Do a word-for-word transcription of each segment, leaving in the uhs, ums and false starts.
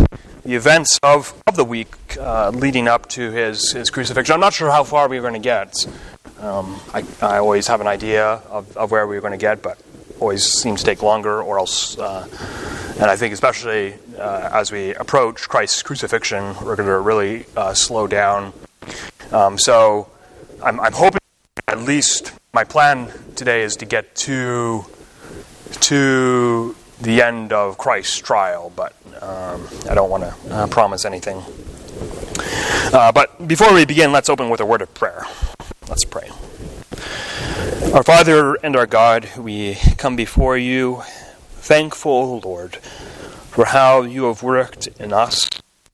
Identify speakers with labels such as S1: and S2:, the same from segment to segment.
S1: the events of, of the week uh, leading up to his, his crucifixion. I'm not sure how far we were going to get. Um, I, I always have an idea of, of where we were going to get, but always seems to take longer, or else, uh, and I think especially uh, as we approach Christ's crucifixion, we're going to really uh, slow down. Um, so I'm, I'm hoping at least my plan today is to get to to the end of Christ's trial, but um, I don't want to uh, promise anything. Uh, but before we begin, let's open with a word of prayer. Let's pray. Our Father and our God, we come before you thankful, Lord, for how you have worked in us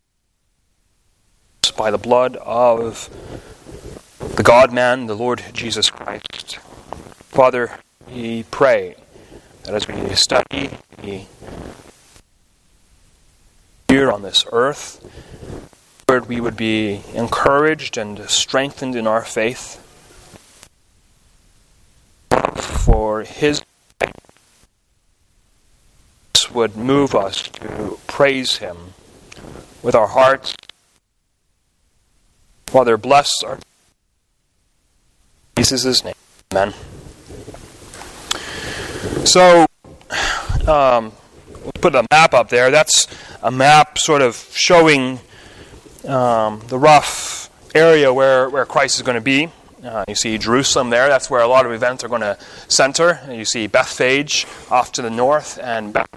S1: by the blood of the God-man, the Lord Jesus Christ. Father, we pray that as we study here on this earth, Lord, we would be encouraged and strengthened in our faith for His would move us to praise Him with our hearts. Father, bless our Jesus' name. Amen. So, um, we'll put a map up there. That's a map sort of showing um, the rough area where, where Christ is going to be. Uh, you see Jerusalem there. That's where a lot of events are going to center. You see Bethphage off to the north and Beth-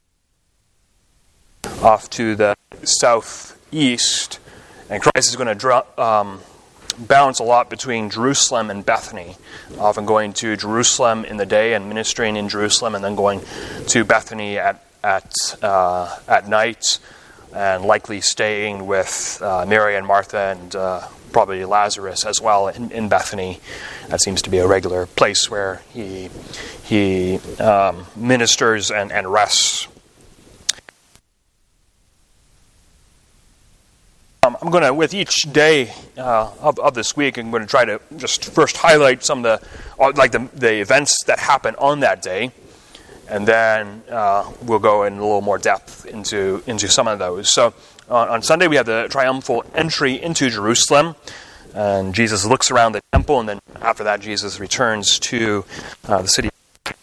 S1: off to the southeast. And Christ is going to draw, um, bounce a lot between Jerusalem and Bethany, often going to Jerusalem in the day and ministering in Jerusalem, and then going to Bethany at at uh, at night, and likely staying with uh, Mary and Martha and uh, probably Lazarus as well in, in Bethany. That seems to be a regular place where he he um, ministers and, and rests. Um, I'm going to, with each day uh, of, of this week, I'm going to try to just first highlight some of the, like the, the events that happen on that day, and then uh, we'll go in a little more depth into into some of those. So uh, on Sunday we have the triumphal entry into Jerusalem, and Jesus looks around the temple, and then after that Jesus returns to uh, the city.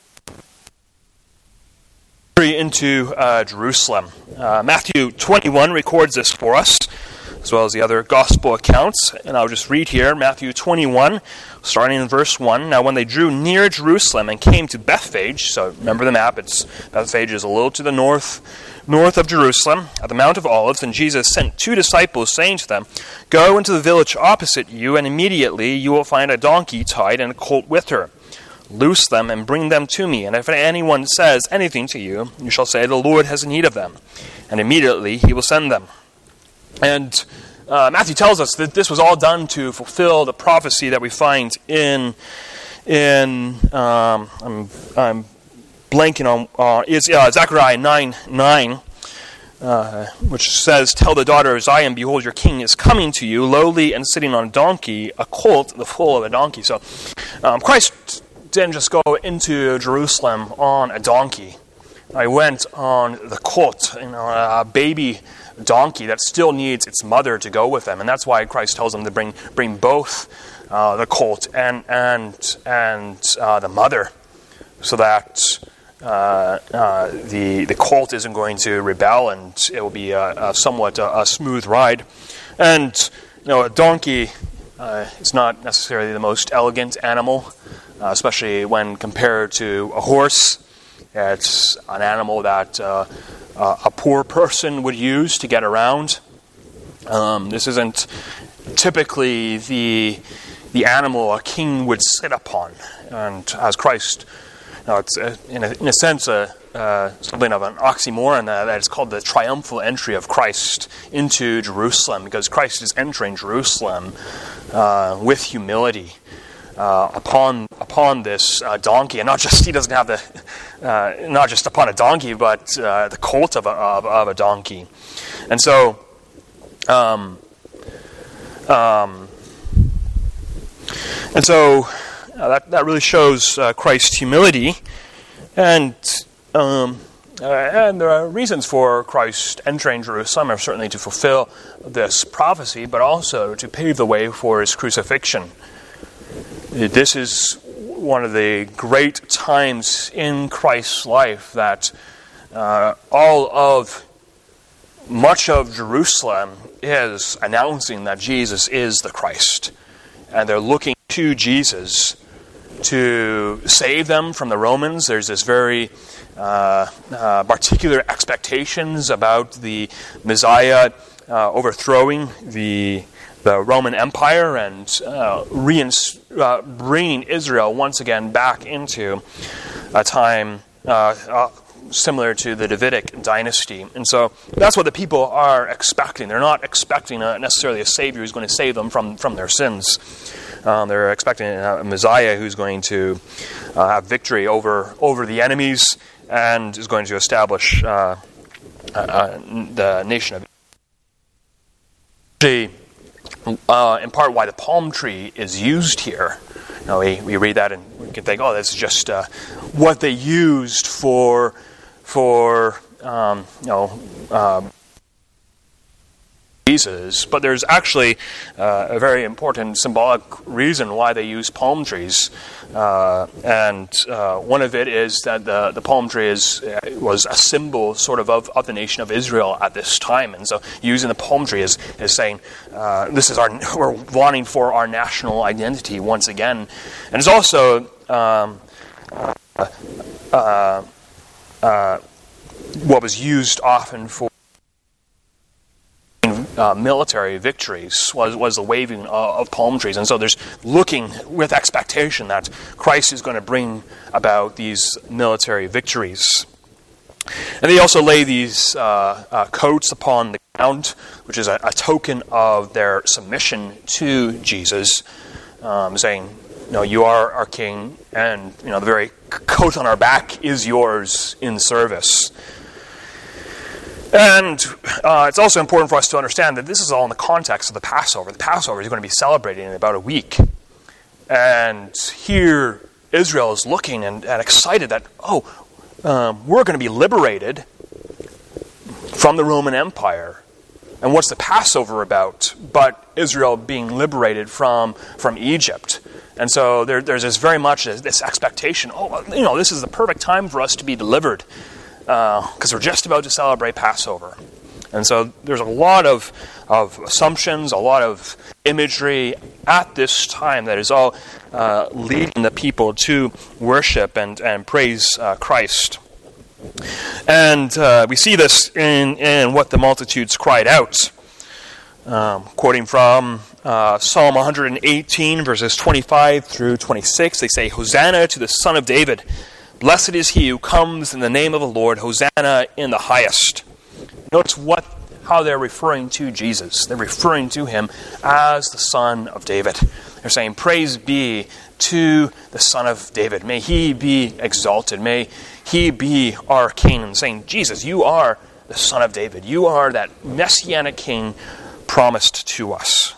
S1: Into uh, Jerusalem. Uh, Matthew twenty-one records this for us, as well as the other gospel accounts. And I'll just read here, Matthew twenty-one, starting in verse one. Now when they drew near Jerusalem and came to Bethphage, so remember the map, it's Bethphage is a little to the north, north of Jerusalem, at the Mount of Olives, and Jesus sent two disciples, saying to them, "Go into the village opposite you, and immediately you will find a donkey tied and a colt with her. Loose them and bring them to me, and if anyone says anything to you, you shall say, 'The Lord has need of them,' and immediately he will send them." And uh, Matthew tells us that this was all done to fulfill the prophecy that we find in in um, I'm I'm blanking on uh, is uh, Zechariah nine nine, uh, which says, "Tell the daughter of Zion, behold, your king is coming to you, lowly and sitting on a donkey, a colt, the foal of a donkey." So um, Christ didn't just go into Jerusalem on a donkey. I went on the colt, you know, a baby donkey that still needs its mother to go with them, and that's why Christ tells them to bring bring both uh, the colt and and and uh, the mother, so that uh, uh, the the colt isn't going to rebel, and it will be a, a somewhat a, a smooth ride. And you know, a donkey uh, is not necessarily the most elegant animal, uh, especially when compared to a horse. It's an animal that uh, uh, a poor person would use to get around. Um, this isn't typically the the animal a king would sit upon. And as Christ, you know, it's a, in, a, in a sense a, uh, something of an oxymoron that, that is called the triumphal entry of Christ into Jerusalem, because Christ is entering Jerusalem uh, with humility. Uh, upon upon this uh, donkey, and not just he doesn't have the uh, not just upon a donkey, but uh, the colt of a of, of a donkey, and so um, um, and so uh, that that really shows uh, Christ's humility, and um, Uh, and the reasons for Christ entering Jerusalem are certainly to fulfill this prophecy, but also to pave the way for his crucifixion. This is one of the great times in Christ's life that uh, all of, much of Jerusalem is announcing that Jesus is the Christ. And they're looking to Jesus to save them from the Romans. There's this very uh, uh, particular expectations about the Messiah uh, overthrowing the the Roman Empire and uh, reins- uh, bringing Israel once again back into a time uh, uh, similar to the Davidic dynasty. And so that's what the people are expecting. They're not expecting a, necessarily a Savior who's going to save them from, from their sins. Um, they're expecting a Messiah who's going to uh, have victory over over the enemies and is going to establish uh, uh, the nation of Israel. Uh, in part, why the palm tree is used here. You know, we, we read that and we can think, oh, that's just uh, what they used for for um, you know. Um, Jesus, but there's actually uh, a very important symbolic reason why they use palm trees, uh, and uh, one of it is that the, the palm tree is uh, was a symbol, sort of, of of the nation of Israel at this time, and so using the palm tree is is saying uh, this is our we're wanting for our national identity once again, and it's also um, uh, uh, uh, what was used often for. Uh, military victories was, was the waving of, of palm trees. And so there's looking with expectation that Christ is going to bring about these military victories. And they also lay these uh, uh, coats upon the ground, which is a, a token of their submission to Jesus, um, saying, you know, you are our king, and you know the very coat on our back is yours in service. And uh, it's also important for us to understand that this is all in the context of the Passover. The Passover is going to be celebrated in about a week. And here Israel is looking and, and excited that, oh, um, we're going to be liberated from the Roman Empire. And what's the Passover about but Israel being liberated from, from Egypt? And so there, there's this very much this expectation, oh, you know, this is the perfect time for us to be delivered. Because uh, we're just about to celebrate Passover. And so there's a lot of, of assumptions, a lot of imagery at this time that is all uh, leading the people to worship and, and praise uh, Christ. And uh, we see this in, in what the multitudes cried out. Um, quoting from uh, Psalm one eighteen, verses twenty-five through twenty-six, they say, "Hosanna to the Son of David. Blessed is he who comes in the name of the Lord. Hosanna in the highest." Notice what how they're referring to Jesus. They're referring to him as the Son of David. They're saying, praise be to the Son of David. May he be exalted. May he be our King. And saying, Jesus, you are the Son of David. You are that Messianic King promised to us.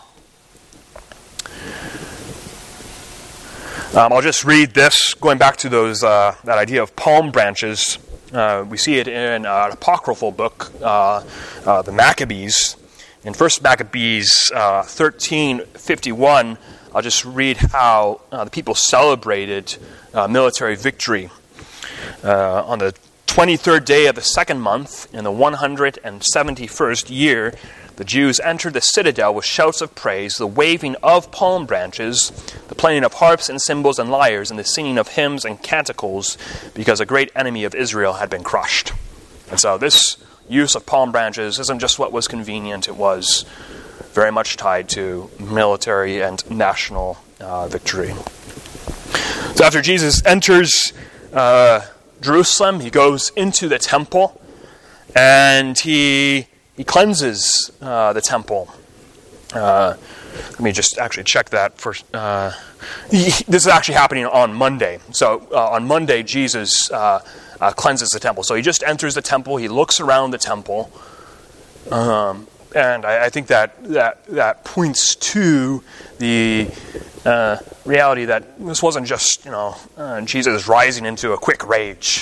S1: Um, I'll just read this, going back to those uh, that idea of palm branches. Uh, we see it in uh, an apocryphal book, uh, uh, the Maccabees. In First Maccabees uh, thirteen fifty-one, I'll just read how uh, the people celebrated uh, military victory. Uh, on the twenty-third day of the second month, in the one hundred seventy-first year, the Jews entered the citadel with shouts of praise, the waving of palm branches, the playing of harps and cymbals and lyres, and the singing of hymns and canticles, because a great enemy of Israel had been crushed. And so this use of palm branches isn't just what was convenient, it was very much tied to military and national uh, victory. So after Jesus enters uh, Jerusalem, he goes into the temple, and he... He cleanses uh, the temple. Uh, let me just actually check that for. Uh, he, this is actually happening on Monday. So uh, on Monday, Jesus uh, uh, cleanses the temple. So he just enters the temple. He looks around the temple, um, and I, I think that that that points to the uh, reality that this wasn't just you know uh, Jesus rising into a quick rage.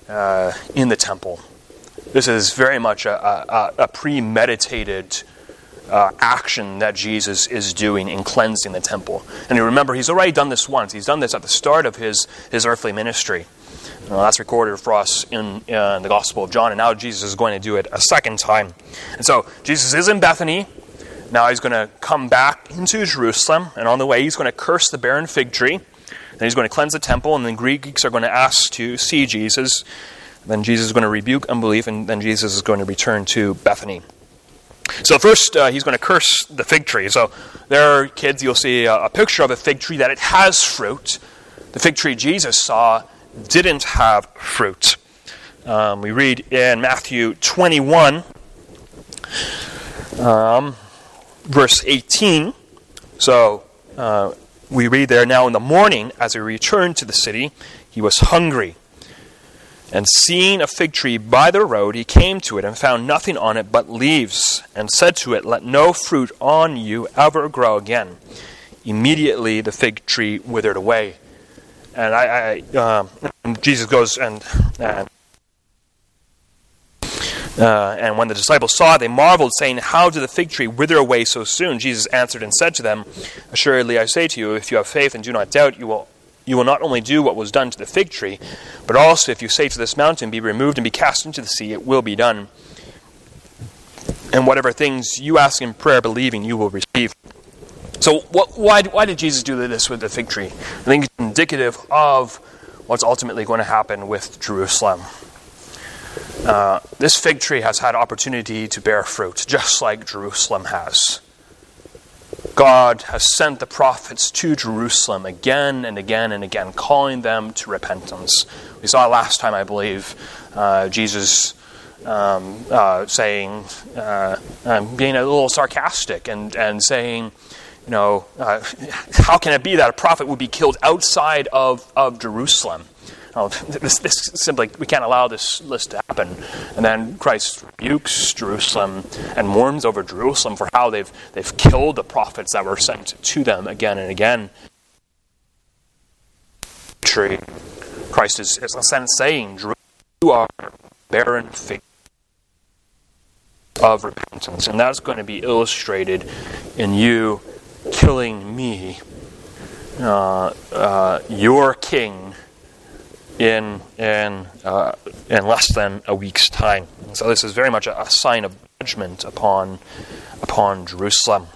S1: uh, in the temple. This is very much a, a, a premeditated uh, action that Jesus is doing in cleansing the temple. And you remember, he's already done this once. He's done this at the start of his, his earthly ministry. Uh, that's recorded for us in, uh, in the Gospel of John, and now Jesus is going to do it a second time. And so Jesus is in Bethany. Now he's going to come back into Jerusalem, and on the way he's going to curse the barren fig tree. Then he's going to cleanse the temple, and the Greeks are going to ask to see Jesus. Then Jesus is going to rebuke unbelief, and then Jesus is going to return to Bethany. So first, uh, he's going to curse the fig tree. So there, kids, you'll see a, a picture of a fig tree that it has fruit. The fig tree Jesus saw didn't have fruit. Um, we read in Matthew twenty-one, um, verse eighteen. So uh, we read there, "Now in the morning, as he returned to the city, he was hungry. And seeing a fig tree by the road, he came to it and found nothing on it but leaves, and said to it, 'Let no fruit on you ever grow again.' Immediately the fig tree withered away." And I, I uh, Jesus goes and and, uh, and when the disciples saw it, they marveled, saying, "How did the fig tree wither away so soon?" Jesus answered and said to them, "Assuredly I say to you, if you have faith and do not doubt, you will you will not only do what was done to the fig tree, but also if you say to this mountain, 'Be removed and be cast into the sea,' it will be done. And whatever things you ask in prayer, believing, you will receive." So what, why, why did Jesus do this with the fig tree? I think it's indicative of what's ultimately going to happen with Jerusalem. Uh, this fig tree has had opportunity to bear fruit, just like Jerusalem has. God has sent the prophets to Jerusalem again and again and again, calling them to repentance. We saw last time, I believe, uh, Jesus um, uh, saying, uh, um, being a little sarcastic and, and saying, you know, uh, how can it be that a prophet would be killed outside of, of Jerusalem? Oh, this, this simply, we can't allow this list to happen. And then Christ rebukes Jerusalem and mourns over Jerusalem for how they've they've killed the prophets that were sent to them again and again. Christ is, in a sense, saying, "You are barren fig of repentance," and that's going to be illustrated in you killing me, uh, uh, your king, in in uh, in less than a week's time. And so this is very much a, a sign of judgment upon upon Jerusalem.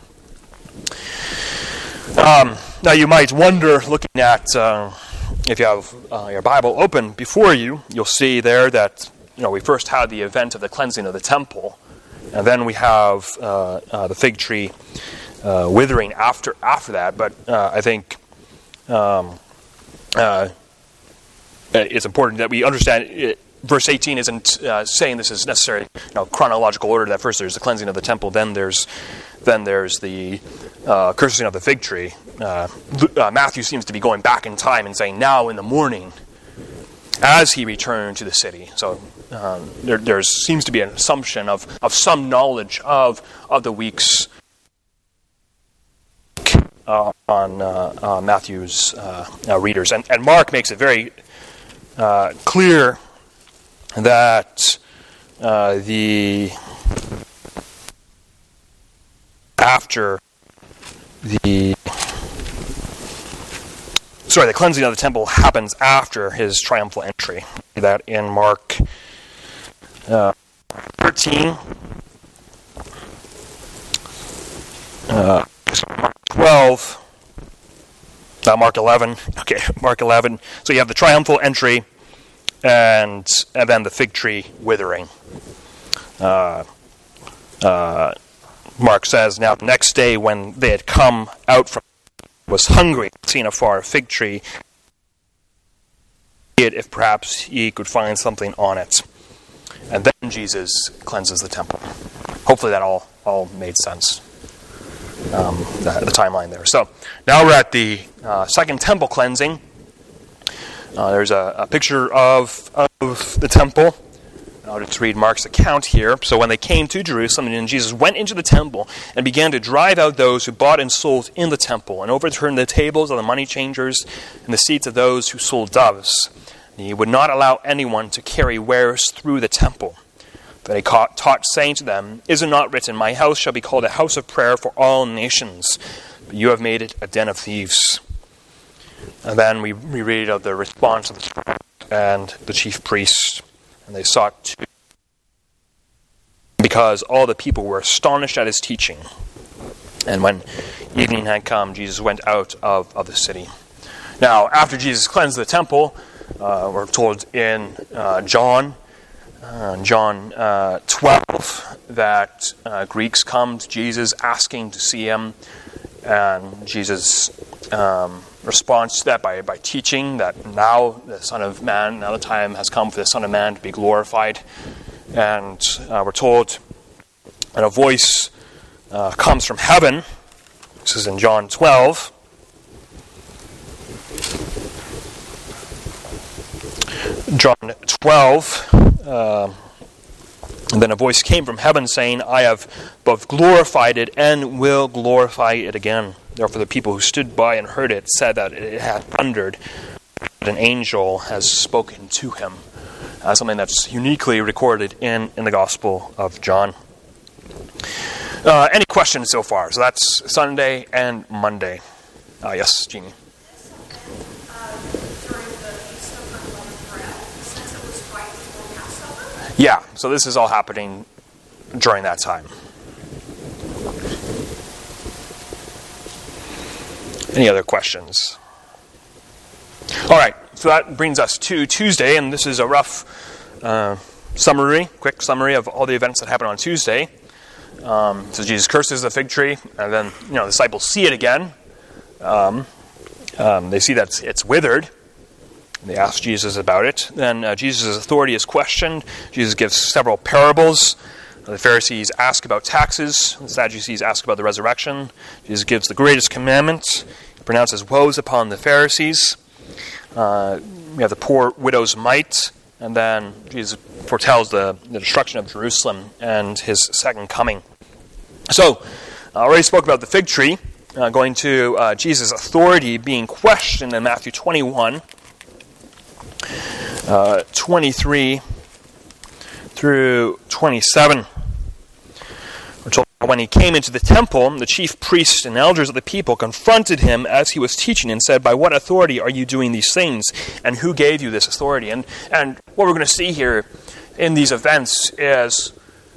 S1: Um, now you might wonder, looking at uh, if you have uh, your Bible open before you, you'll see there that you know we first had the event of the cleansing of the temple, and then we have uh, uh, the fig tree uh, withering after after that. But uh, I think. Um, uh, It's important that we understand it. Verse eighteen isn't uh, saying this is necessarily, you know, chronological order. That first there's the cleansing of the temple, then there's then there's the uh, cursing of the fig tree. Uh, uh, Matthew seems to be going back in time and saying, "Now in the morning, as he returned to the city." So um, there there seems to be an assumption of, of some knowledge of of the weeks uh, on uh, uh, Matthew's uh, uh, readers, and and Mark makes it very Uh, clear that uh, the after the sorry the cleansing of the temple happens after his triumphal entry. See that in Mark uh, thirteen, uh, Mark twelve. Uh, Mark eleven. Okay, Mark eleven. So you have the triumphal entry, and and then the fig tree withering. Uh, uh, Mark says, "Now the next day, when they had come out from, was hungry, seeing afar a fig tree, if perhaps he could find something on it." And then Jesus cleanses the temple. Hopefully that all all made sense. Um, the, the timeline there. So now we're at the uh, second temple cleansing. Uh, there's a, a picture of of the temple. I'll just read Mark's account here. "So when they came to Jerusalem, and Jesus went into the temple and began to drive out those who bought and sold in the temple, and overturned the tables of the money changers and the seats of those who sold doves. He would not allow anyone to carry wares through the temple. Then he taught, saying to them, "Is it not written, my house shall be called a house of prayer for all nations, but you have made it a den of thieves." And then we, we read of the response of the scribes and the chief priests. And they sought to, because all the people were astonished at his teaching. And when evening had come, Jesus went out of, of the city. Now, after Jesus cleansed the temple, uh, we're told in uh, John, uh, John uh, twelve, that uh, Greeks come to Jesus asking to see him. And Jesus um, responds to that by, by teaching that now the Son of Man, now the time has come for the Son of Man to be glorified. And uh, we're told that a voice uh, comes from heaven. This is in John twelve. John twelve, uh, and then a voice came from heaven saying, "I have both glorified it and will glorify it again." Therefore the people who stood by and heard it said that it had thundered, that an angel has spoken to him. Uh, something that's uniquely recorded in, in the Gospel of John. Uh, any questions so far? So that's Sunday and Monday. Uh, yes, Jeannie. Yeah, so this is all happening during that time. Any other questions? All right, so that brings us to Tuesday, and this is a rough uh, summary, quick summary of all the events that happened on Tuesday. Um, so Jesus curses the fig tree, and then you know the disciples see it again. Um, um, they see that it's, it's withered. They ask Jesus about it. Then uh, Jesus' authority is questioned. Jesus gives several parables. The Pharisees ask about taxes. The Sadducees ask about the resurrection. Jesus gives the greatest commandment. He pronounces woes upon the Pharisees. Uh, we have the poor widow's mite. And then Jesus foretells the, the destruction of Jerusalem and his second coming. So, I already spoke about the fig tree. Uh, going to uh, Jesus' authority being questioned in Matthew twenty-one. Uh, twenty-three through twenty-seven. We're told when he came into the temple, the chief priests and elders of the people confronted him as he was teaching and said, "By what authority are you doing these things? And who gave you this authority?" And and what we're going to see here in these events is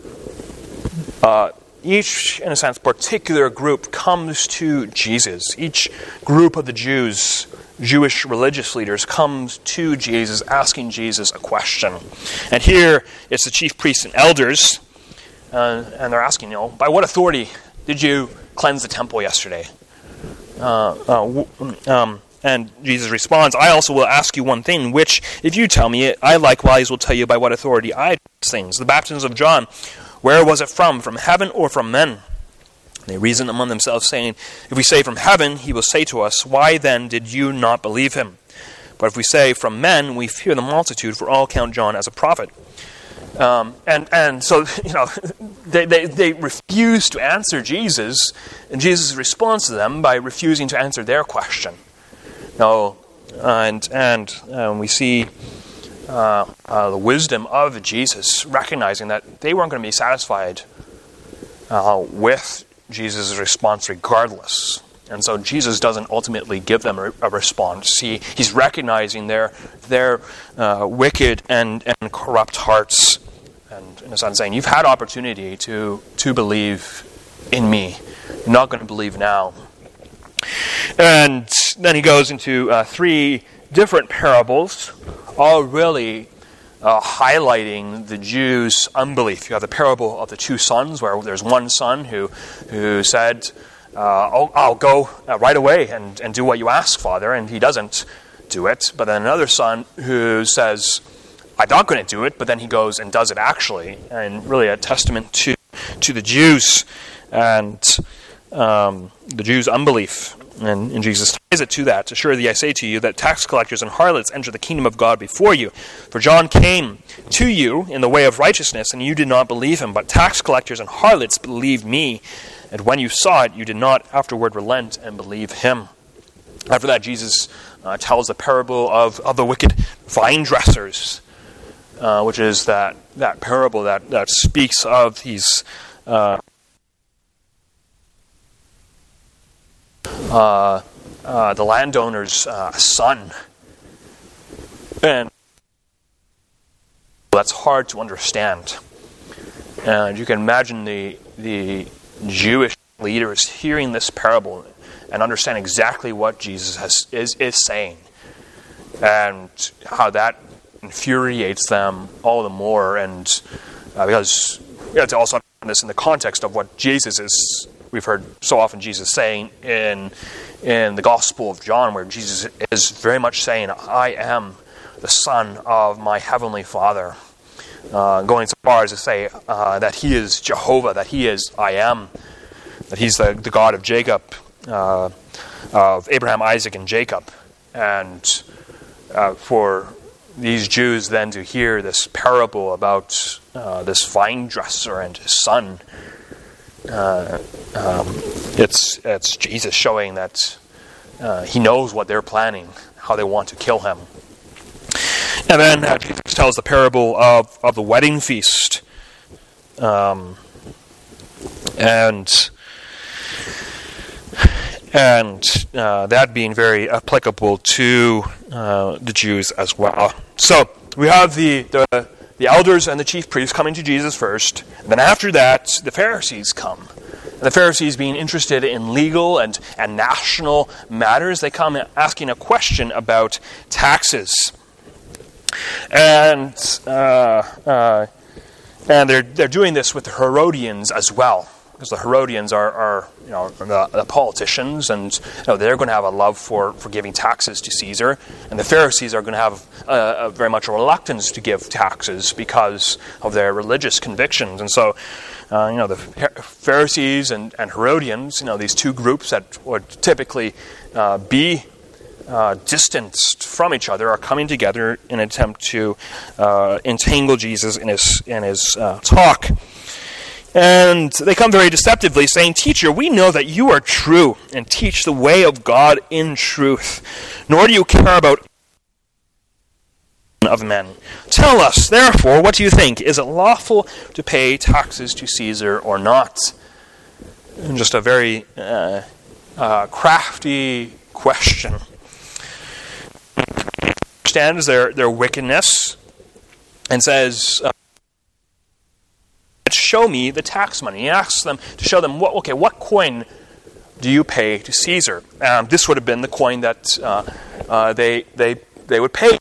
S1: uh, each, in a sense, particular group comes to Jesus. Each group of the Jews, Jewish religious leaders, comes to Jesus asking Jesus a question. And here it's the chief priests and elders, uh, and they're asking, you know, by what authority did you cleanse the temple yesterday? Uh, uh, um, and Jesus responds, "I also will ask you one thing, which if you tell me it, I likewise will tell you by what authority I do these things. The baptism of John, where was it from? From heaven or from men?" They reasoned among themselves, saying, "If we say from heaven, he will say to us, why then did you not believe him? But if we say from men, we fear the multitude, for all count John as a prophet." Um, and and so you know they, they they refuse to answer Jesus, and Jesus responds to them by refusing to answer their question. No, and and um, we see uh, uh, the wisdom of Jesus, recognizing that they weren't going to be satisfied uh, with Jesus' response regardless. And so Jesus doesn't ultimately give them a, a response. He, he's recognizing their their uh, wicked and, and corrupt hearts. And in a sense saying, you've had opportunity to, to believe in me. You're not going to believe now. And then he goes into uh, three different parables, all really Uh, highlighting the Jews' unbelief. You have the parable of the two sons, where there's one son who who said, uh, I'll, I'll go uh, right away and, and do what you ask, Father, and he doesn't do it. But then another son who says, I'm not going to do it, but then he goes and does it actually, and really a testament to, to the Jews and um, the Jews' unbelief. And, and Jesus ties it to that. Assuredly I say to you that tax collectors and harlots enter the kingdom of God before you. For John came to you in the way of righteousness, and you did not believe him. But tax collectors and harlots believed me. And when you saw it, you did not afterward relent and believe him. After that, Jesus uh, tells the parable of, of the wicked vine dressers, uh, which is that, that parable that, that speaks of these uh, uh, uh, the landowner's uh, son. And that's hard to understand. And you can imagine the the Jewish leaders hearing this parable and understand exactly what Jesus has, is, is saying, and how that infuriates them all the more. And uh, because we have to also understand this in the context of what Jesus is, we've heard so often Jesus saying in in the Gospel of John, where Jesus is very much saying, I am the Son of my Heavenly Father. Uh, going so far as to say uh, that he is Jehovah, that he is I am, that he's the, the God of Jacob, uh, of Abraham, Isaac, and Jacob. And uh, for these Jews then to hear this parable about uh, this vine dresser and his son, uh, um, it's it's Jesus showing that uh, he knows what they're planning, how they want to kill him. And then uh, Jesus tells the parable of, of the wedding feast. Um, and and uh, that being very applicable to uh, the Jews as well. So we have the, the, the elders and the chief priests coming to Jesus first. And then after that, the Pharisees come. And the Pharisees, being interested in legal and, and national matters, they come asking a question about taxes. And uh, uh, and they're they're doing this with the Herodians as well, because the Herodians are, are you know the, the politicians, and you know, they're going to have a love for, for giving taxes to Caesar, and the Pharisees are going to have a, a very much a reluctance to give taxes because of their religious convictions. And so, uh, you know, the Pharisees and, and Herodians, you know, these two groups that would typically uh, be Uh, distanced from each other, are coming together in an attempt to uh, entangle Jesus in his in his uh, talk. And they come very deceptively, saying, Teacher, we know that you are true and teach the way of God in truth, nor do you care about of men. Tell us, therefore, what do you think? Is it lawful to pay taxes to Caesar or not? And just a very uh, uh, crafty question. Understands their, their wickedness and says, uh, show me the tax money. He asks them to show them, what, okay, what coin do you pay to Caesar? Um, this would have been the coin that uh, uh, they they they would pay.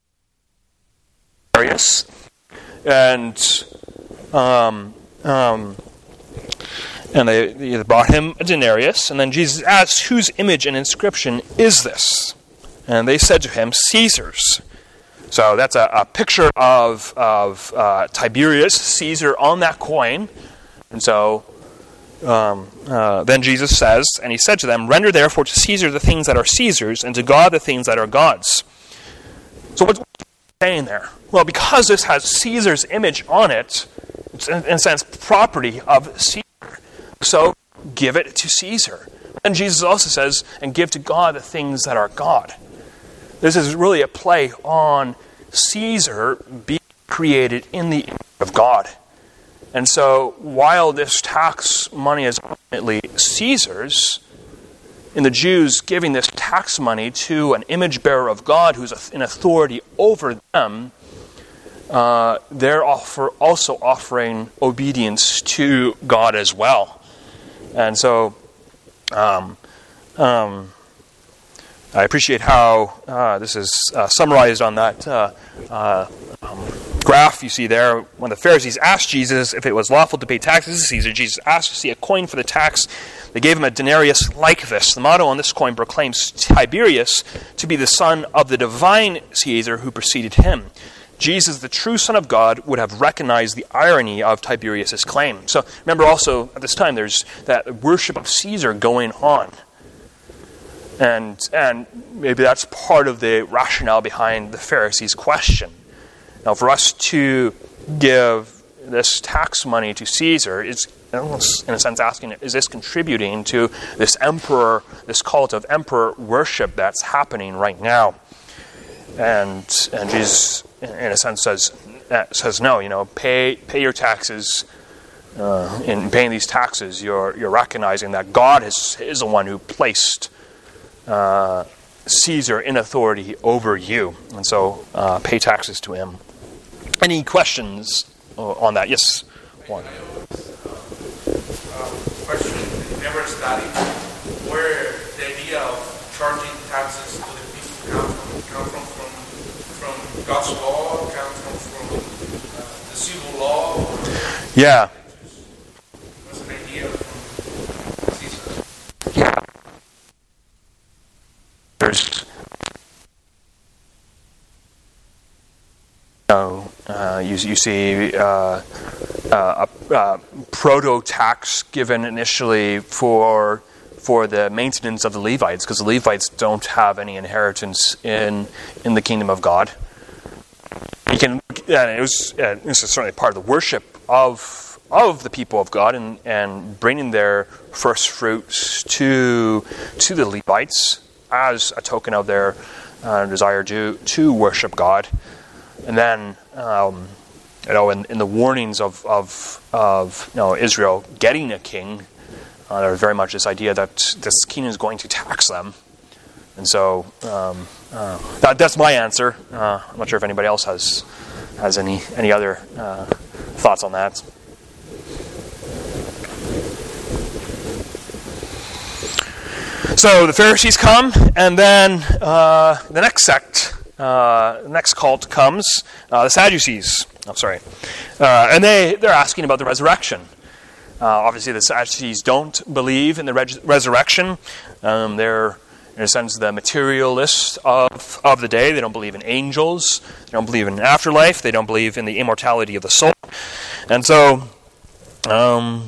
S1: And um, um, and they, they brought him a denarius, and then Jesus asked, whose image and inscription is this? And they said to him, Caesar's. So that's a, a picture of, of uh, Tiberius, Caesar, on that coin. And so um, uh, then Jesus says, and he said to them, render therefore to Caesar the things that are Caesar's, and to God the things that are God's. So what's he saying there? Well, because this has Caesar's image on it, it's in, in a sense property of Caesar. So give it to Caesar. And Jesus also says, and give to God the things that are God. This is really a play on Caesar being created in the image of God. And so while this tax money is ultimately Caesar's, in the Jews giving this tax money to an image bearer of God who's in authority over them, uh, they're offer, also offering obedience to God as well. And so um, um, I appreciate how uh, this is uh, summarized on that uh, uh, um, graph you see there. When the Pharisees asked Jesus if it was lawful to pay taxes to Caesar, Jesus asked to see a coin for the tax. They gave him a denarius like this. The motto on this coin proclaims Tiberius to be the son of the divine Caesar who preceded him. Jesus, the true Son of God, would have recognized the irony of Tiberius' claim. So remember also, at this time, there's that worship of Caesar going on. And and maybe that's part of the rationale behind the Pharisees' question. Now, for us to give this tax money to Caesar is, in a sense, asking, is this contributing to this emperor, this cult of emperor worship that's happening right now? And and Jesus, in a sense, says says no. You know, pay pay your taxes. Uh, in paying these taxes, you're you're recognizing that God is is the one who placed uh, Caesar in authority over you, and so uh, pay taxes to him. Any questions on that? Yes, one.
S2: Um, question: never studied where the idea of charging taxes to the people come from, come from, from, from God's law, come from, from uh, the civil law?
S1: Yeah.
S2: What's an idea from Caesar?
S1: Yeah. There's no, uh, you, you see uh, uh, a, a proto-tax given initially for for the maintenance of the Levites, because the Levites don't have any inheritance in in the kingdom of God. You can, and it was uh, this is certainly part of the worship of of the people of God, and, and bringing their first fruits to to the Levites as a token of their uh, desire to to worship God. And then, um, you know, in, in the warnings of of, of you know, Israel getting a king, uh, there was very much this idea that this king is going to tax them. And so um, uh, that, that's my answer. Uh, I'm not sure if anybody else has has any any other uh, thoughts on that. So the Pharisees come, and then uh, the next sect. Uh, the next cult comes, uh, the Sadducees. I'm oh, sorry. Uh, and they, they're asking about the resurrection. Uh, obviously, the Sadducees don't believe in the res- resurrection. Um, they're, in a sense, the materialists of, of the day. They don't believe in angels. They don't believe in afterlife. They don't believe in the immortality of the soul. And so, um,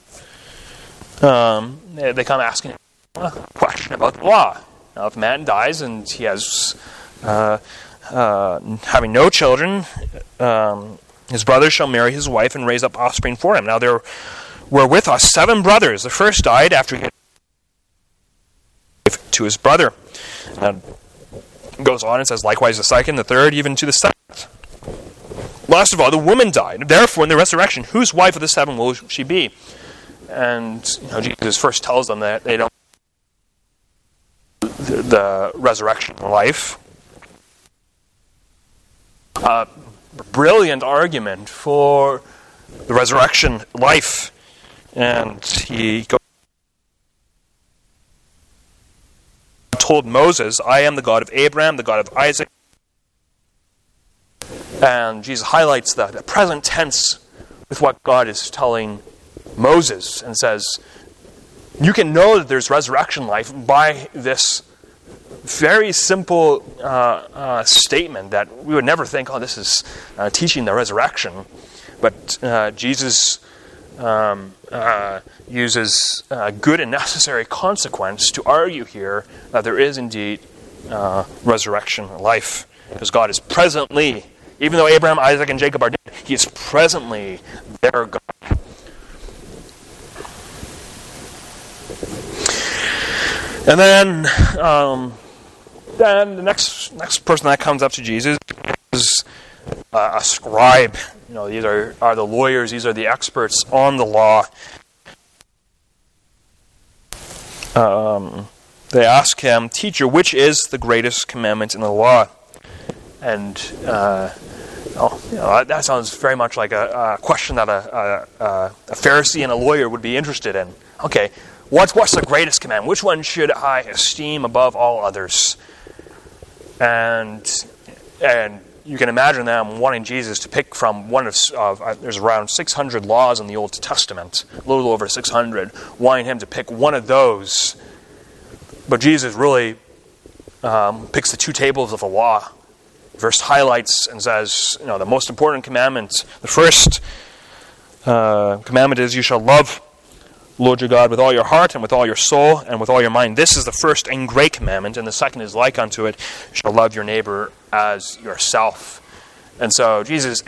S1: um, they, they come asking a question about the law. Now, if a man dies and he has... Uh, uh, having no children, um, his brother shall marry his wife and raise up offspring for him. Now there were with us seven brothers. The first died after he had to his brother. And goes on and says, likewise the second, the third, even to the seventh. Last of all, the woman died. Therefore, in the resurrection, whose wife of the seven will she be? And you know, Jesus first tells them that they don't the, the resurrection life. Uh, brilliant argument for the resurrection life. And he goes, told Moses, I am the God of Abraham, the God of Isaac. And Jesus highlights the, the present tense with what God is telling Moses and says, you can know that there's resurrection life by this very simple uh, uh, statement that we would never think, oh, this is uh, teaching the resurrection. But uh, Jesus um, uh, uses uh, good and necessary consequence to argue here that there is indeed uh, resurrection life. Because God is presently, even though Abraham, Isaac, and Jacob are dead, He is presently their God. And then... Um, Then the next next person that comes up to Jesus is uh, a scribe. You know, these are, are the lawyers. These are the experts on the law. Um, they ask him, "Teacher, which is the greatest commandment in the law?" And uh, oh, you know, that sounds very much like a, a question that a, a, a Pharisee and a lawyer would be interested in. Okay, what's what's the greatest commandment? Which one should I esteem above all others? And and you can imagine them wanting Jesus to pick from one of, of uh, there's around six hundred laws in the Old Testament, a little over six hundred, wanting him to pick one of those. But Jesus really um, picks the two tables of the law. Verse highlights and says, you know, the most important commandment, the first uh, commandment is, you shall love Lord your God with all your heart and with all your soul and with all your mind. This is the first and great commandment, and the second is like unto it, you shall love your neighbor as yourself. And so Jesus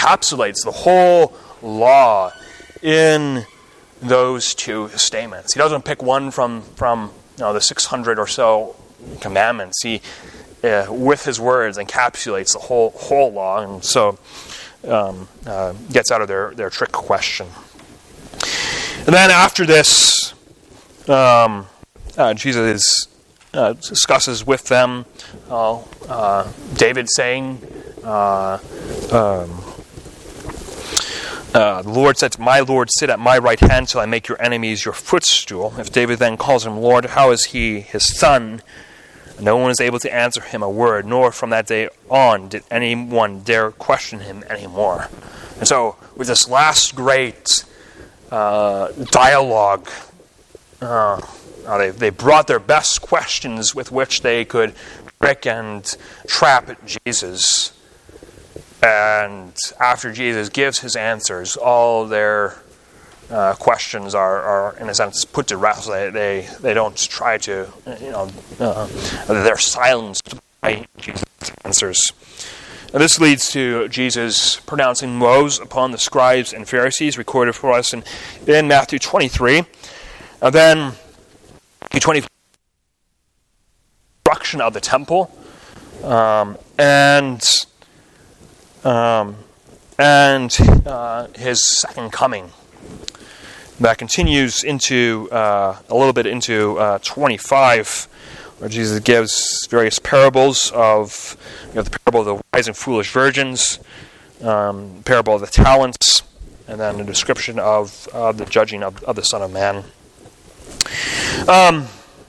S1: encapsulates the whole law in those two statements. He doesn't pick one from, from you know, the six hundred or so commandments. He, uh, with his words, encapsulates the whole whole law, and so um, uh, gets out of their, their trick question. And then after this, um, uh, Jesus uh, discusses with them uh, uh, David saying, uh, um, Uh, the Lord said to my Lord, sit at my right hand till I make your enemies your footstool. If David then calls him Lord, how is he his son? No one is able to answer him a word, nor from that day on did anyone dare question him anymore. And so, with this last great uh, dialogue, uh, they, they brought their best questions with which they could trick and trap Jesus. And after Jesus gives his answers, all their uh, questions are, are, in a sense, put to rest. They they, they don't try to, you know, uh, they're silenced by Jesus' answers. And this leads to Jesus pronouncing woes upon the scribes and Pharisees, recorded for us in, in Matthew twenty-three. And then, Matthew twenty-four, destruction of the temple, um, and... Um, and uh, his second coming. That continues into uh, a little bit into uh, twenty-five, where Jesus gives various parables of, you know, the parable of the wise and foolish virgins, um, parable of the talents, and then a description of uh, the judging of, of the Son of Man. Um,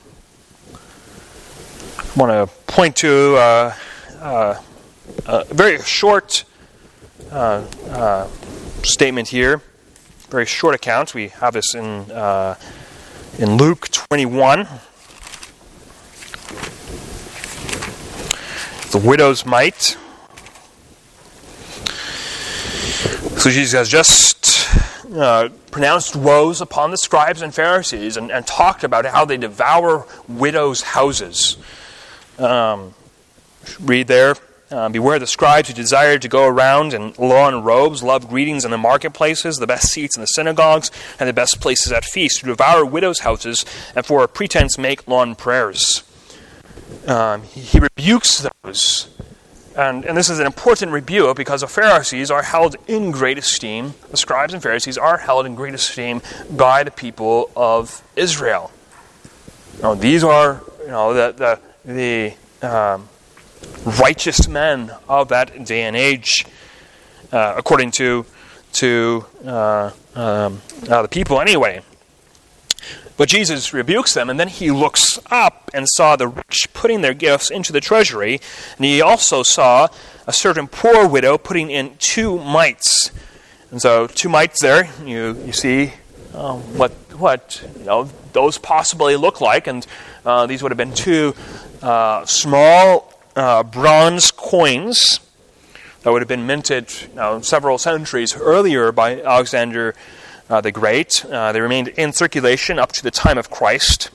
S1: I want to point to uh, uh, a very short uh, uh, statement here, very short account. We have this in uh, in Luke twenty-one. The widow's mite. So Jesus has just uh, pronounced woes upon the scribes and Pharisees and, and talked about how they devour widows' houses. Um, read there. Uh, Beware the scribes who desire to go around in lawn robes, love greetings in the marketplaces, the best seats in the synagogues, and the best places at feasts, to devour widows' houses, and for a pretense make long prayers. Um, he, he rebukes those. And, and this is an important rebuke because the Pharisees are held in great esteem. The scribes and Pharisees are held in great esteem by the people of Israel. You know, these are, you know, the the, the um, righteous men of that day and age, uh, according to to uh, um, uh, the people anyway. But Jesus rebukes them, and then he looks up and saw the rich putting their gifts into the treasury, and he also saw a certain poor widow putting in two mites. And so, two mites there, you you see um, what what you know those possibly look like, and uh, these would have been two uh, small uh, bronze coins that would have been minted you know, several centuries earlier by Alexander Uh, the Great. Uh, they remained in circulation up to the time of Christ,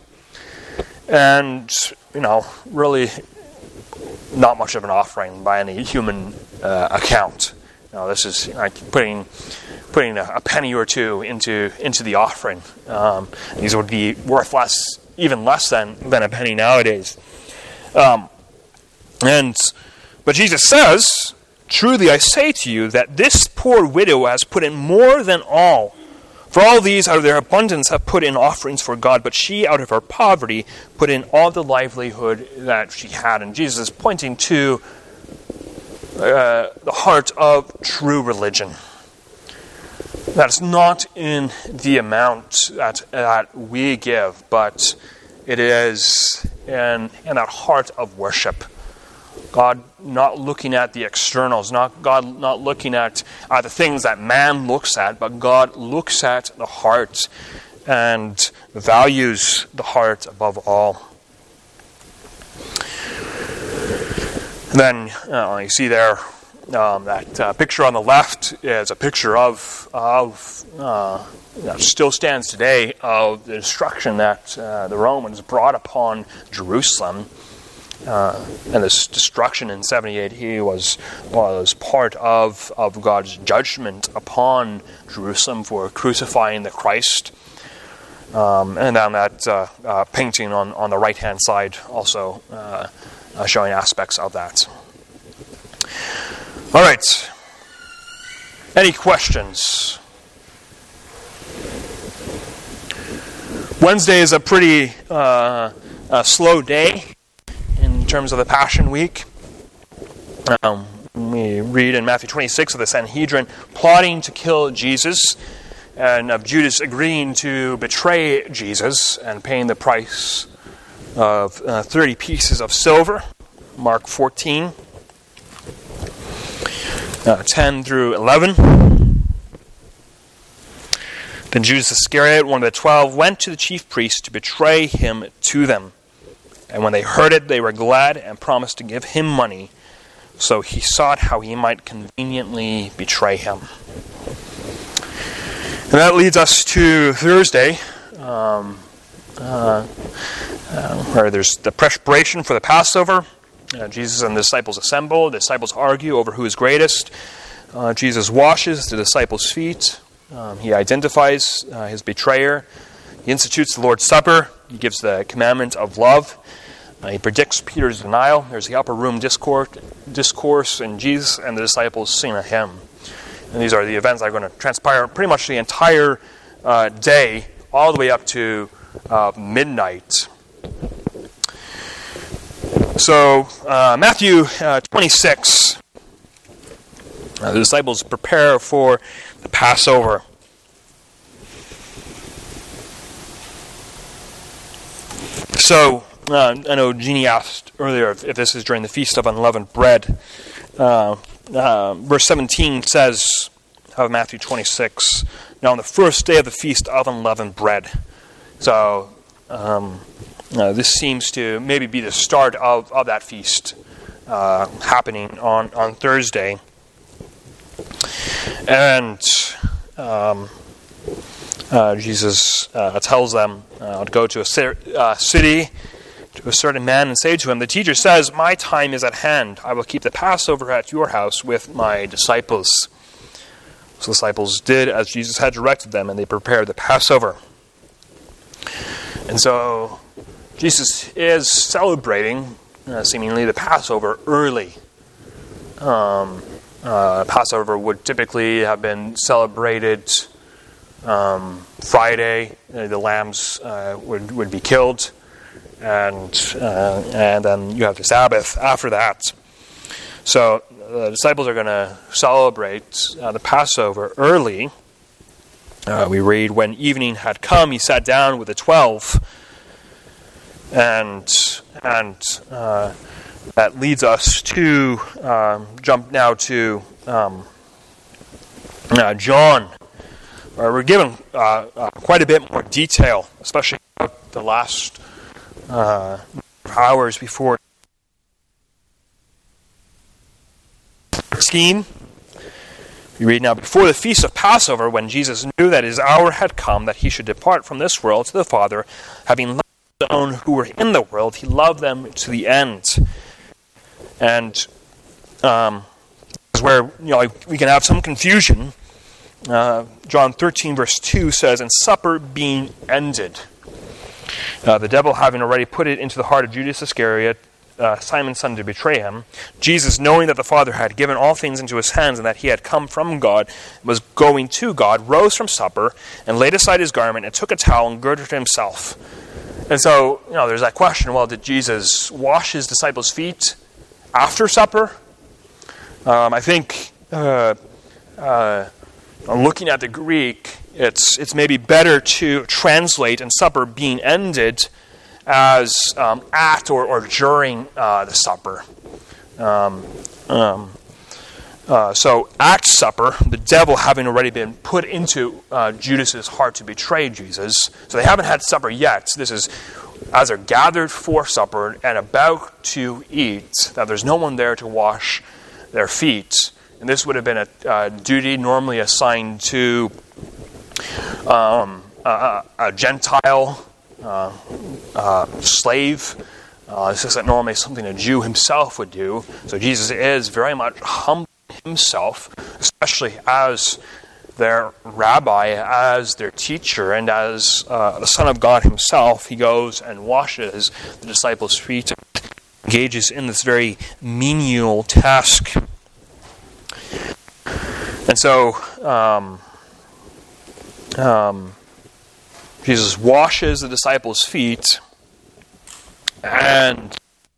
S1: and you know, really not much of an offering by any human uh, account. You know, this is like putting putting a, a penny or two into into the offering. Um, these would be worth less, even less than than a penny nowadays. Um, and but Jesus says, "Truly I say to you that this poor widow has put in more than all. For all these out of their abundance have put in offerings for God, but she out of her poverty put in all the livelihood that she had." And Jesus is pointing to uh, the heart of true religion. That it's not in the amount that, that we give, but it is in, in that heart of worship. God not looking at the externals, not God not looking at uh, the things that man looks at, but God looks at the heart and values the heart above all. And then uh, you see there um, that uh, picture on the left is a picture of of uh, that still stands today of the destruction that uh, the Romans brought upon Jerusalem. uh, and this destruction in seventy A D was was part of of God's judgment upon Jerusalem for crucifying the Christ. Um, and then that uh, uh, painting on, on the right-hand side also uh, uh, showing aspects of that. All right. Any questions? Wednesday is a pretty uh, a slow day in terms of the Passion Week. Um, we read in Matthew twenty-six of the Sanhedrin plotting to kill Jesus, and of Judas agreeing to betray Jesus and paying the price of uh, thirty pieces of silver. Mark fourteen, uh, ten through eleven. Then Judas Iscariot, one of the twelve, went to the chief priests to betray him to them. And when they heard it, they were glad and promised to give him money. So he sought how he might conveniently betray him. And that leads us to Thursday, um, uh, uh, where there's the preparation for the Passover. Uh, Jesus and the disciples assemble. The disciples argue over who is greatest. Uh, Jesus washes the disciples' feet. Um, he identifies uh, his betrayer. He institutes the Lord's Supper. He gives the commandment of love. Uh, he predicts Peter's denial. There's the upper room discourse, discourse, and Jesus and the disciples sing a hymn. And these are the events that are going to transpire pretty much the entire uh, day, all the way up to uh, midnight. So, uh, Matthew uh, twenty-six, uh, the disciples prepare for the Passover. So, uh, I know Jeannie asked earlier if, if this is during the Feast of Unleavened Bread. Uh, uh, verse seventeen says of Matthew twenty-six, now on the first day of the Feast of Unleavened Bread. So, um, uh, this seems to maybe be the start of, of that feast uh, happening on, on Thursday. And um, uh, Jesus uh, tells them uh, to go to a uh, city, to a certain man, and say to him, the teacher says, my time is at hand. I will keep the Passover at your house with my disciples. So the disciples did as Jesus had directed them, and they prepared the Passover. And so Jesus is celebrating, uh, seemingly, the Passover early. Um... Uh, Passover would typically have been celebrated um, Friday. Uh, the lambs uh, would would be killed, and uh, and then you have the Sabbath after that. So the disciples are going to celebrate uh, the Passover early. Uh, we read, when evening had come, he sat down with the twelve, and and. Uh, That leads us to um, jump now to um, uh, John, where we're given uh, uh, quite a bit more detail, especially about the last uh, hours before thirteen. We read now, before the feast of Passover, when Jesus knew that his hour had come, that he should depart from this world to the Father, having loved his own who were in the world, he loved them to the end. And um, this is where you know we can have some confusion. Uh, John thirteen verse two says, and supper being ended, uh, the devil having already put it into the heart of Judas Iscariot, uh, Simon's son, to betray him, Jesus, knowing that the Father had given all things into his hands and that he had come from God, was going to God, rose from supper and laid aside his garment and took a towel and girded himself. And so you know there's that question, well, did Jesus wash his disciples' feet after supper? Um, I think uh, uh, looking at the Greek, it's it's maybe better to translate and supper being ended as um, at or, or during uh, the supper. Um, um, uh, so at supper, the devil having already been put into uh, Judas's heart to betray Jesus. So they haven't had supper yet. This is as they're gathered for supper and about to eat, that there's no one there to wash their feet. And this would have been a uh, duty normally assigned to um, a, a Gentile uh, uh, slave Uh, this isn't normally something a Jew himself would do. So Jesus is very much humbling himself, especially as their rabbi, as their teacher, and as uh, the Son of God himself. He goes and washes the disciples' feet, engages in this very menial task. And so um, um, Jesus washes the disciples' feet, and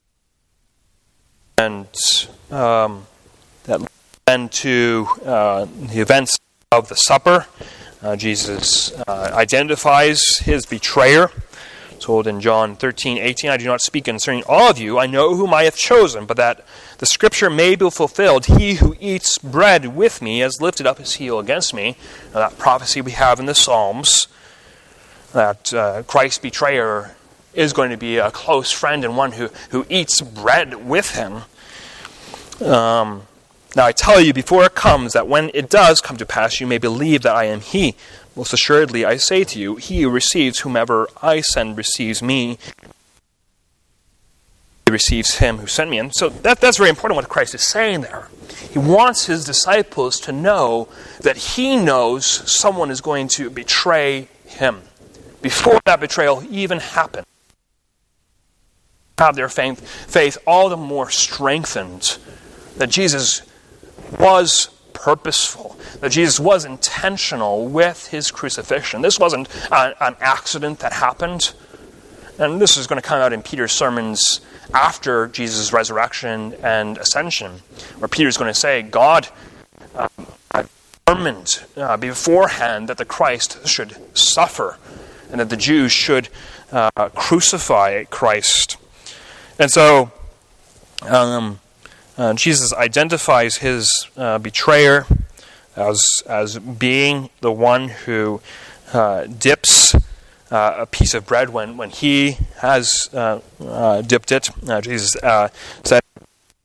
S1: and um, that led then to uh, the events of the supper. Uh, Jesus uh, identifies his betrayer. Told in John thirteen eighteen, I do not speak concerning all of you. I know whom I have chosen, but that the scripture may be fulfilled. He who eats bread with me has lifted up his heel against me. Now, that prophecy we have in the Psalms, that uh, Christ's betrayer is going to be a close friend and one who, who eats bread with him. Um, now I tell you before it comes, that when it does come to pass, you may believe that I am he. Most assuredly, I say to you, he who receives whomever I send receives me. He receives him who sent me. And so that, that's very important what Christ is saying there. He wants his disciples to know that he knows someone is going to betray him before that betrayal even happened. Have their faith, faith all the more strengthened that Jesus was purposeful, that Jesus was intentional with his crucifixion. This wasn't a, an accident that happened. And this is going to come out in Peter's sermons after Jesus' resurrection and ascension, where Peter's going to say, God uh, determined uh, beforehand that the Christ should suffer and that the Jews should uh, crucify Christ. And so um, uh, Jesus identifies his uh, betrayer as as being the one who uh, dips uh, a piece of bread when, when he has uh, uh, dipped it. Uh, Jesus uh, said, I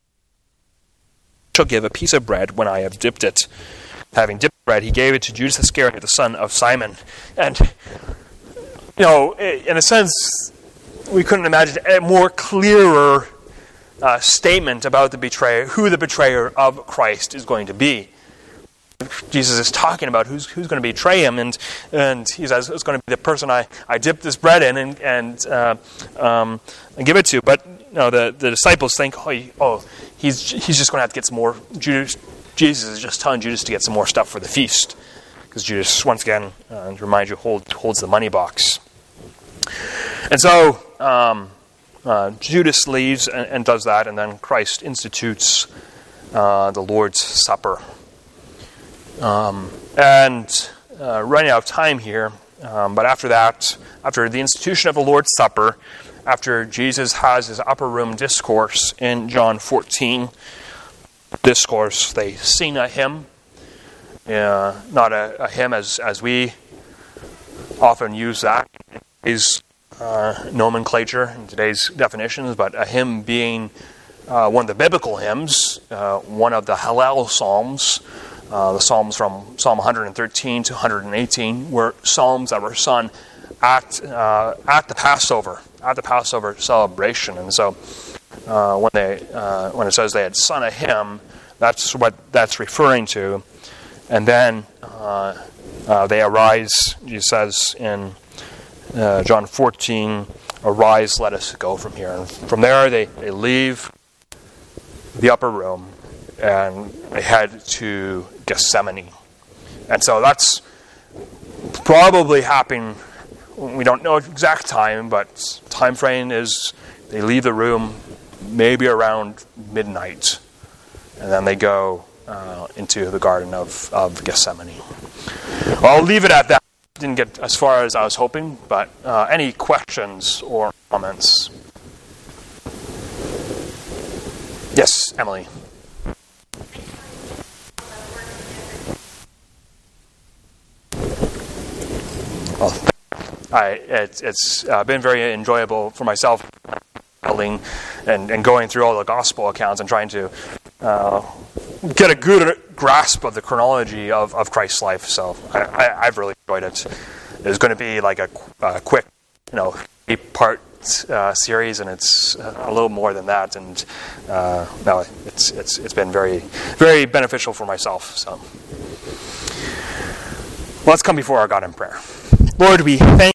S1: shall give a piece of bread when I have dipped it. Having dipped bread, he gave it to Judas Iscariot, the son of Simon. And, you know, in a sense, we couldn't imagine a more clearer uh, statement about the betrayer, who the betrayer of Christ is going to be. Jesus is talking about who's who's going to betray him, and and he says it's going to be the person I, I dip this bread in and and uh, um, and give it to. But you know, the, the disciples think, oh, he, oh, he's he's just going to have to get some more. Judas, Jesus is just telling Judas to get some more stuff for the feast, because Judas, once again, uh, to remind you, hold, holds the money box. And so um, uh, Judas leaves and, and does that, and then Christ institutes uh, the Lord's Supper. Um, and uh, running out of time here, um, but after that, after the institution of the Lord's Supper, after Jesus has his upper room discourse in John fourteen, discourse, they sing a hymn, uh, not a, a hymn as, as we often use that is uh, nomenclature in today's definitions, but a hymn being uh, one of the biblical hymns, uh, one of the Hallel Psalms. Uh, the Psalms from Psalm one thirteen to one eighteen were Psalms that were sung at uh, at the Passover, at the Passover celebration. And so uh, when they uh, when it says they had sung a hymn, that's what that's referring to. And then uh, uh, they arise, Jesus says in uh, John fourteen, arise, let us go from here. And from there they, they leave the upper room and they head to Gethsemane. And so that's probably happening, we don't know exact time, but time frame is they leave the room maybe around midnight, and then they go uh, into the Garden of, of Gethsemane. Well, I'll leave it at that. Didn't get as far as I was hoping, but uh, any questions or comments? Yes, Emily. Well, I, it, it's uh, been very enjoyable for myself, and, and going through all the gospel accounts and trying to uh, get a good grasp of the chronology of, of Christ's life. So I, I, I've really enjoyed it. It's going to be like a, a quick, you know, eight-part uh, series, and it's a little more than that. And uh, no, it's it's it's been very very beneficial for myself. So let's come before our God in prayer. Lord, we thank